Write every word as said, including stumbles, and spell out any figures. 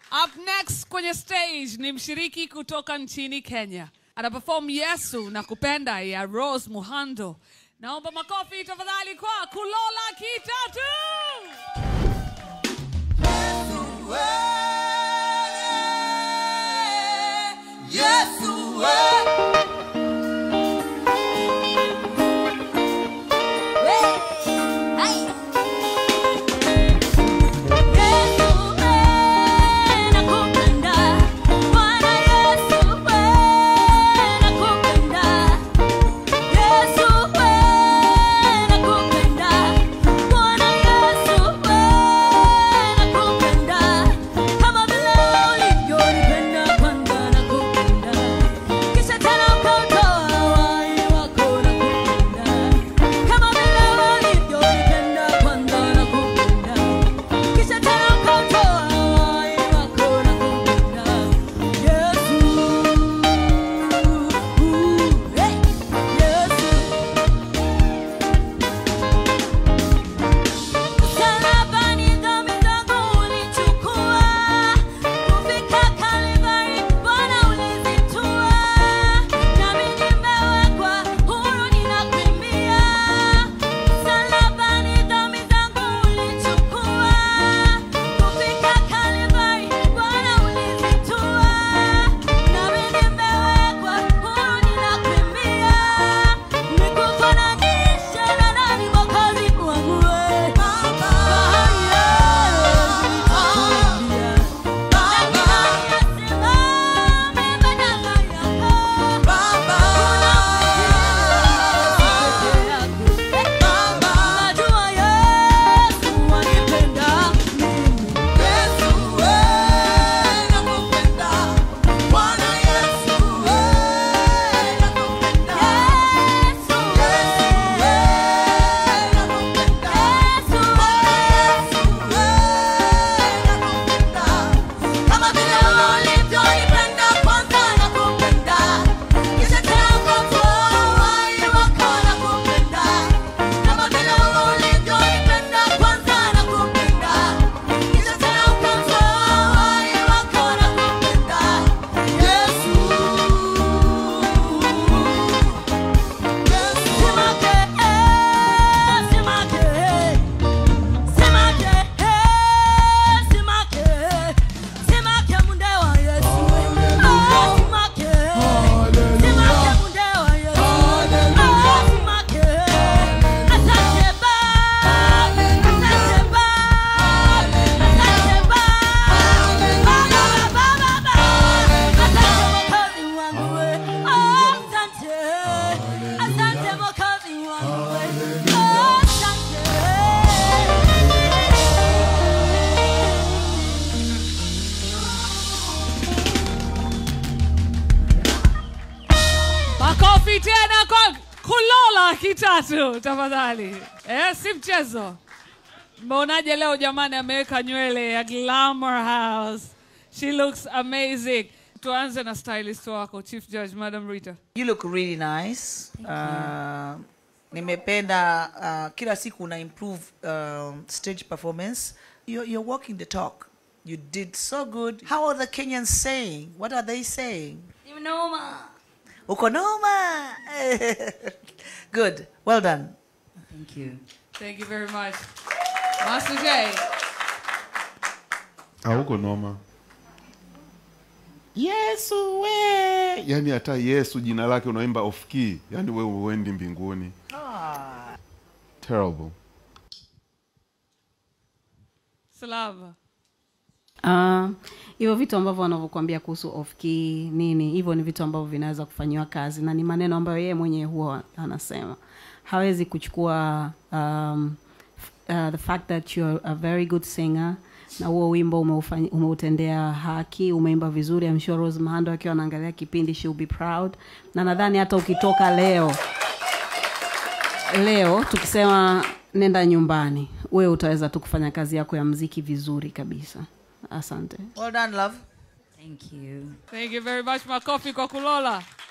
Up next kwenye stage ni mshiriki kutoka nchini Kenya. Ana perform Yesu Nakupenda ya Rose Muhando. Naomba makofi tafadhali kwa Kulola Kitatu. Yesu tena kwa Kulola Kitatu tafadhali. Eh, si mchezo. Mbonaje leo jamani ameweka nywele ya Glamour House. She looks amazing. Tuanze na stylist wako, Chief Judge Madam Rita. You look really nice. Uh, nimependa uh, kila siku una improve uh, stage performance. You're, you're walking the talk. You did so good. How are the Kenyans saying? What are they saying? Noma. Uko noma. Good. Well done. Thank you. Thank you very much. Master J. Ah, uko noma. Yesu we. Yani hata Yesu jina lake unaimba off key. Yani wewe uendi mbinguni. Ah. Terrible. Salava. Ah, uh, hivyo vitu ambavyo wanavyokuambia kuhusu off key nini, hivyo ni vitu ambavyo vinaweza kufanywa kazi na ni maneno ambayo yeye mwenyewe huwa anasema. Hawezi kuchukua um, uh, the fact that you're a very good singer na huo wimbo umeutendea haki, umeimba vizuri. I'm sure Rose Muhando akiwa anaangalia kipindi she'll be proud. Na nadhani hata ukitoka leo leo tukisema nenda nyumbani, wewe utaweza tu kufanya kazi yako ya muziki vizuri kabisa. Asante. Well done, love. Thank you. Thank you very much. Makofi kwa Kulola.